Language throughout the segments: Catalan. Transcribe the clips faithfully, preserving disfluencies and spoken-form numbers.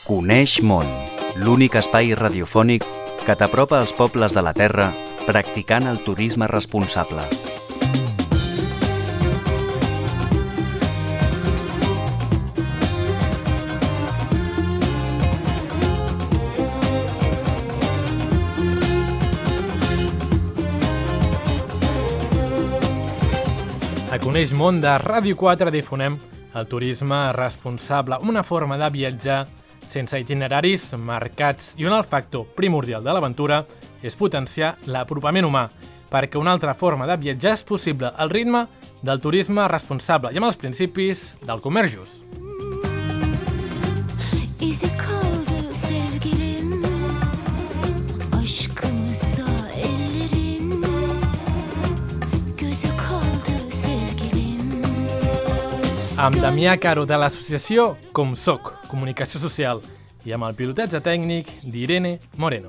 Coneix món, l'únic espai radiofònic que t'apropa als pobles de la Terra practicant el turisme responsable. A Coneix món de Ràdio quatre difonem el turisme responsable, una forma de viatjar sense itineraris marcats i on el factor primordial de l'aventura és potenciar l'apropament humà, perquè una altra forma de viatjar és possible al ritme del turisme responsable i amb els principis del comerç just. Amb Damià Caro de l'associació ComSoc, Comunicació Social, i amb el pilotatge tècnic d'Irene Moreno.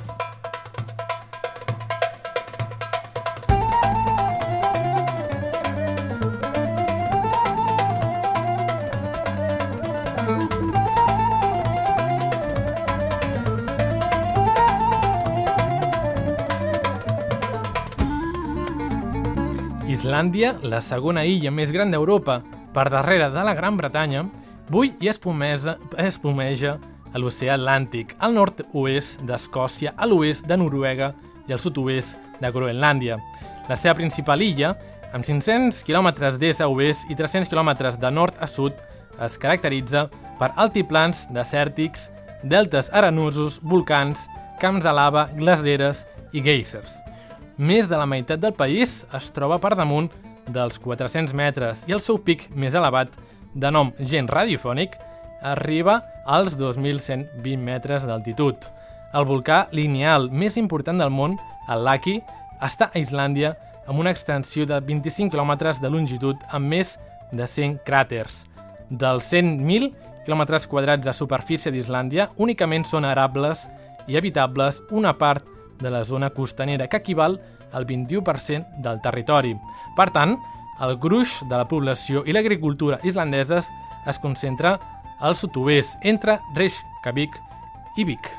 Islàndia, la segona illa més gran d'Europa, per darrere de la Gran Bretanya, bull i espumeja, espumeja a l'oceà Atlàntic, al nord-oest d'Escòcia, a l'oest de Noruega i al sud-oest de Groenlàndia. La seva principal illa, amb cinc-cents quilòmetres d'est a oest i tres-cents quilòmetres de nord a sud, es caracteritza per altiplans desèrtics, deltes arenosos, volcans, camps de lava, glaceres i guèisers. Més de la meitat del país es troba per damunt dels quatre-cents metres i el seu pic més elevat, de nom Gent Radiofònic, arriba als dos mil cent vint metres d'altitud. El volcà lineal més important del món, el Laki, està a Islàndia amb una extensió de vint-i-cinc quilòmetres de longitud amb més de cent cràters. Dels cent mil quilòmetres quadrats de superfície d'Islàndia, únicament són arables i habitables una part de la zona costanera, que equival al vint-i-u per cent del territori. Per tant, el gruix de la població i l'agricultura islandeses es concentra al sud-oest, entre Reykjavik i Vík.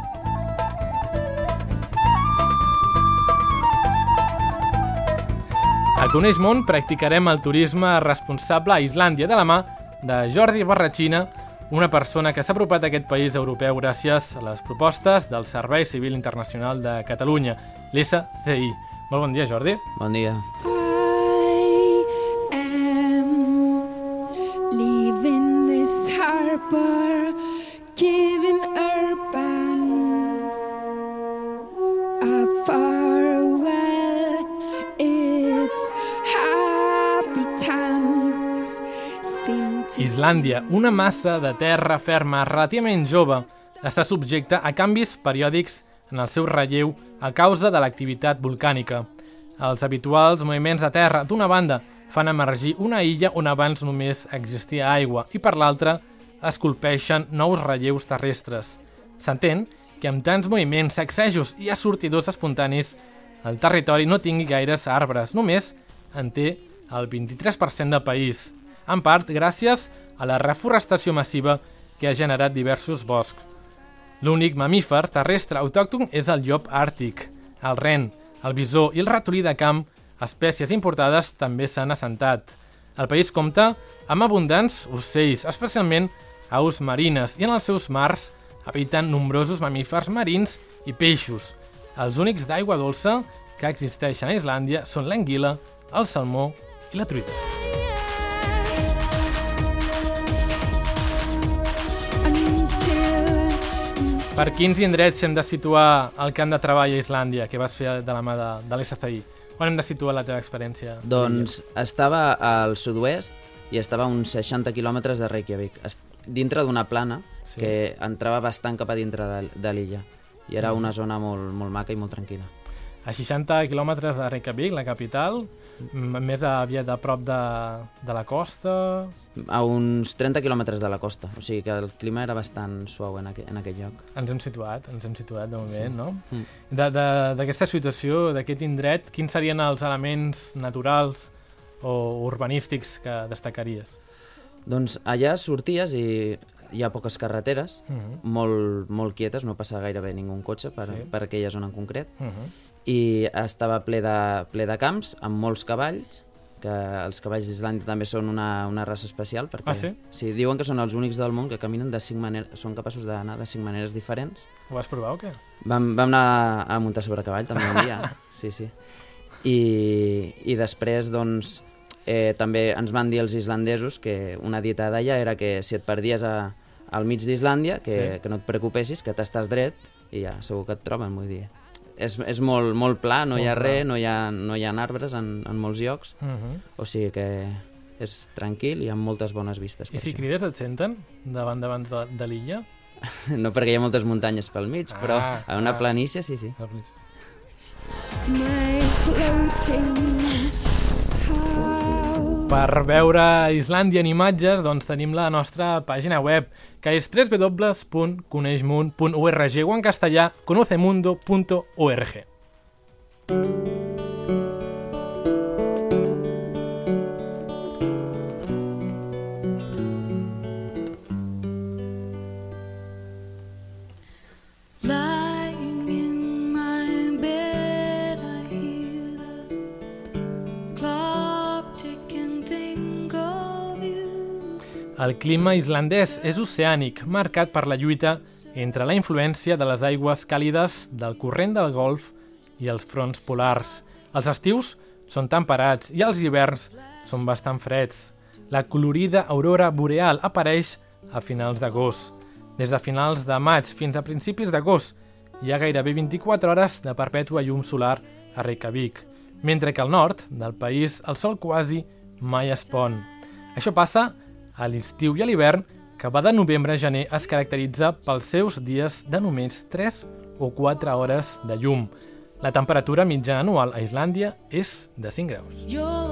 A Coneix món practicarem el turisme responsable a Islàndia de la mà de Jordi Barratxina, una persona que s'ha apropat a aquest país europeu gràcies a les propostes del Servei Civil Internacional de Catalunya, l'S C I. Molt bon dia, Jordi. Bon dia. I am leaving this harbor, giving urban a farewell. Its habitants seem to... Islàndia, una massa de terra ferma relativament jove, està subjecta a canvis periòdics en el seu relleu a causa de l'activitat volcànica. Els habituals moviments de terra, d'una banda, fan emergir una illa on abans només existia aigua i per l'altra es colpeixen nous relleus terrestres. S'entén que amb tants moviments, sacsejos i assortidors espontanis, el territori no tingui gaires arbres, només en té el vint-i-tres per cent del país, en part gràcies a la reforestació massiva que ha generat diversos boscs. L'únic mamífer terrestre autòcton és el llop àrtic, el ren, el bisó i el ratolí de camp, espècies importades, també s'han assentat. El país compta amb abundants ocells, especialment aus marines, i en els seus mars habiten nombrosos mamífers marins i peixos. Els únics d'aigua dolça que existeixen a Islàndia són l'anguila, el salmó i la truita. Per quins indrets hem de situar el camp de treball a Islàndia, que vas fer de la mà de, de l'S C I? On hem de situar la teva experiència? Doncs estava al sud-oest i estava a uns seixanta quilòmetres de Reykjavik, dintre d'una plana, sí, que entrava bastant cap a dintre de, de l'illa. I era una zona molt, molt maca i molt tranquil·la. A seixanta quilòmetres de Reykjavik, la capital, més aviat a prop de, de la costa... A uns trenta quilòmetres de la costa, o sigui que el clima era bastant suau en, aqu en aquest lloc. Ens hem situat, ens hem situat de moment, sí, no? Mm. D'aquesta situació, d'aquest indret, quins serien els elements naturals o urbanístics que destacaries? Doncs allà sorties i hi ha poques carreteres, uh -huh. molt, molt quietes, no passa gairebé ningú cotxe per, sí. per aquella zona en concret, uh -huh. i estava ple de, ple de camps, amb molts cavalls, que els cavalls d'Islàndia també són una, una raça especial, perquè ah, sí? Sí, diuen que són els únics del món que caminen de cinc maneres, són capaços d'anar de cinc maneres diferents. Ho vas provar o què? Vam, vam anar a muntar sobre cavall també un dia, sí, sí. I, i després, doncs, eh, també ens van dir els islandesos que una dita d'allà era que si et perdies a, al mig d'Islàndia, que, sí. que no et preocupessis, que t'estàs dret i ja, segur que et troben, vull dir. És, és molt, molt pla, no molt hi ha res, no hi ha, no hi ha arbres en, en molts llocs, uh -huh. o sigui que és tranquil i amb moltes bones vistes. I si això. Crides et senten davant davant de, de l'illa? No, perquè hi ha moltes muntanyes pel mig, ah, però a una ah. planícia sí, sí. My floating Per veure Islàndia en imatges, doncs tenim la nostra pàgina web, que és w w w punt coneixmunt punt org o en castellà conocemundo punto org. El clima islandès és oceànic, marcat per la lluita entre la influència de les aigües càlides del corrent del Golf i els fronts polars. Els estius són temperats i els hiverns són bastant freds. La colorida aurora boreal apareix a finals d'agost. Des de finals de maig fins a principis d'agost hi ha gairebé vint-i-quatre hores de perpètua llum solar a Reykjavik, mentre que al nord del país el sol quasi mai es pon. Això passa a l'estiu i a l'hivern, que va de novembre a gener es caracteritza pels seus dies de només tres o quatre hores de llum. La temperatura mitjana anual a Islàndia és de cinc graus.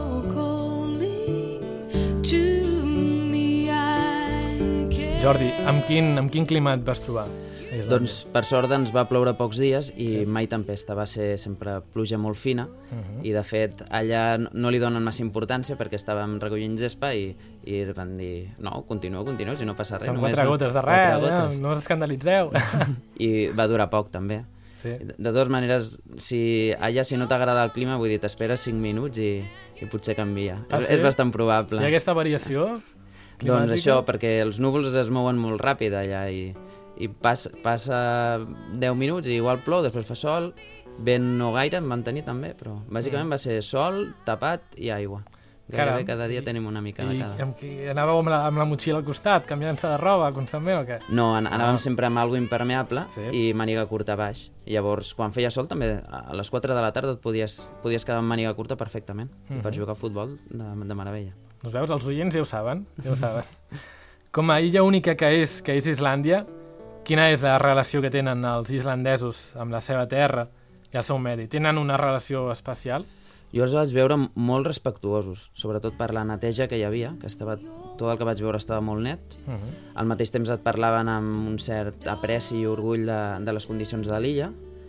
Jordi, amb quin, amb quin clima et vas trobar? Doncs per sort ens va ploure pocs dies i sí. mai tempesta, va ser sempre pluja molt fina uh -huh. i de fet allà no li donen massa importància perquè estàvem recollint gespa i, i van dir no, continua, continua, si no passa res. Són quatre gotes de res, eh? No us escandalitzeu. I va durar poc també. Sí. De, de totes maneres, si allà si no t'agrada el clima, vull dir, t'esperes cinc minuts i, i potser canvia. Ah, és, sí? és bastant probable. Hi ha aquesta variació climàtica? Doncs això, perquè els núvols es mouen molt ràpid allà i i passa, passa deu minuts i igual plou, després fa sol, vent no gaire, en van tenir també, però bàsicament va ser sol, tapat i aigua. Gairebé cada dia tenim una mica de cada. I amb qui anàveu amb la, amb la motxilla al costat, canviant-se de roba constantment o què? No, an anàvem ah. sempre amb algo impermeable sí. i màniga curta a baix. I llavors, quan feia sol, també a les quatre de la tarda et podies, podies quedar amb màniga curta perfectament uh -huh. i pots jugar a futbol de, de meravella. Doncs veus, els oients ja ho saben, ja ho saben. Com a illa única que és, que és Islàndia, quina és la relació que tenen els islandesos amb la seva terra i el seu medi? Tenen una relació especial? Jo els vaig veure molt respectuosos, sobretot per la neteja que hi havia, que estava, tot el que vaig veure estava molt net. Uh -huh. Al mateix temps et parlaven amb un cert apreci i orgull de, de les condicions de l'illa,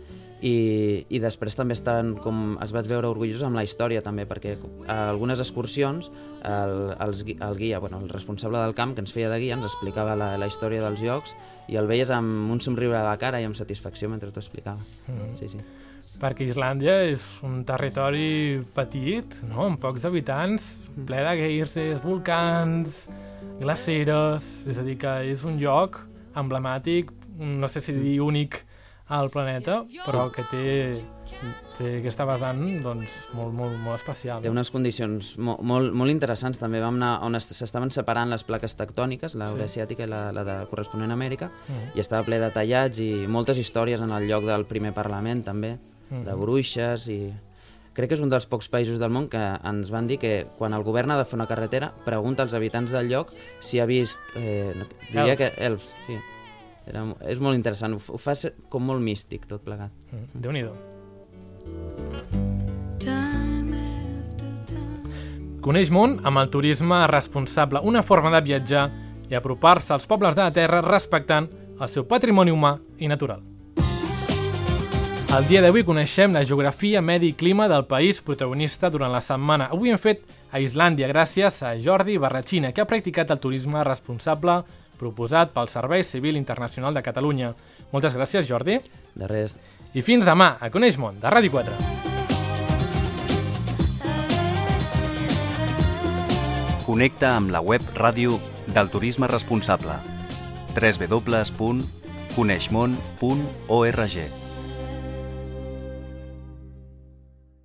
i, i després també estaven, com els vaig veure orgullosos amb la història també, perquè a algunes excursions el, els, el guia, bueno, el responsable del camp que ens feia de guia ens explicava la, la història dels llocs i el veies amb un somriure a la cara i amb satisfacció mentre t'ho explicava. Mm-hmm. Sí, sí. Perquè Islàndia és un territori petit, no? Amb pocs habitants, ple de geysers, volcans, glaceres, és a dir que és un lloc emblemàtic, no sé si dir únic al planeta, però que té, té aquesta vessant doncs, molt, molt, molt especial. Té unes condicions molt, molt, molt interessants. També vam anar on s'estaven separant les plaques tectòniques, la eurasiàtica i la, la de corresponent a Amèrica, uh-huh. i estava ple de tallats i moltes històries en el lloc del primer Parlament, també, uh-huh. de bruixes i... Crec que és un dels pocs països del món que ens van dir que quan el govern ha de fer una carretera pregunta als habitants del lloc si ha vist... Eh, diria elfs. que elfs, sí. Era, és molt interessant, ho fa com molt místic tot plegat. Mm, Déu-n'hi-do. Coneix món amb el turisme responsable, una forma de viatjar i apropar-se als pobles de la terra respectant el seu patrimoni humà i natural. El dia d'avui coneixem la geografia, medi i clima del país protagonista durant la setmana. Avui hem fet a Islàndia gràcies a Jordi Barrachina, que ha practicat el turisme responsable proposat pel Servei Civil Internacional de Catalunya. Moltes gràcies, Jordi. De res. I fins demà, a Coneix Món, de Ràdio quatre. Connecta amb la web ràdio del turisme responsable. w w w punt coneixmon punt org